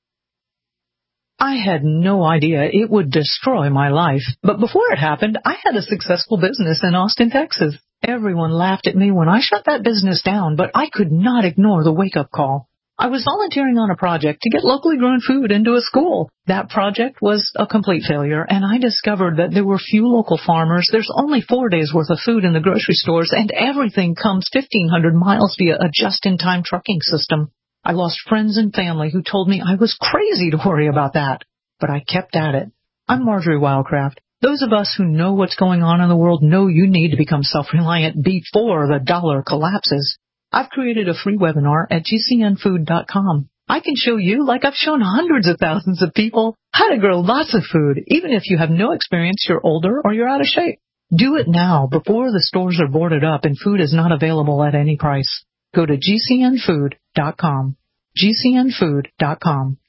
I had no idea it would destroy my life, but before it happened, I had a successful business in Austin, Texas. Everyone laughed at me when I shut that business down, but I could not ignore the wake-up call. I was volunteering on a project to get locally grown food into a school. That project was a complete failure, and I discovered that there were few local farmers. There's only four days' worth of food in the grocery stores, and everything comes fifteen hundred miles via a just-in-time trucking system. I lost friends and family who told me I was crazy to worry about that, but I kept at it. I'm Marjorie Wildcraft. Those of us who know what's going on in the world know you need to become self-reliant before the dollar collapses. I've created a free webinar at g c n food dot com. I can show you, like I've shown hundreds of thousands of people, how to grow lots of food, even if you have no experience, you're older, or you're out of shape. Do it now before the stores are boarded up and food is not available at any price. Go to g c n food dot com. g c n food dot com.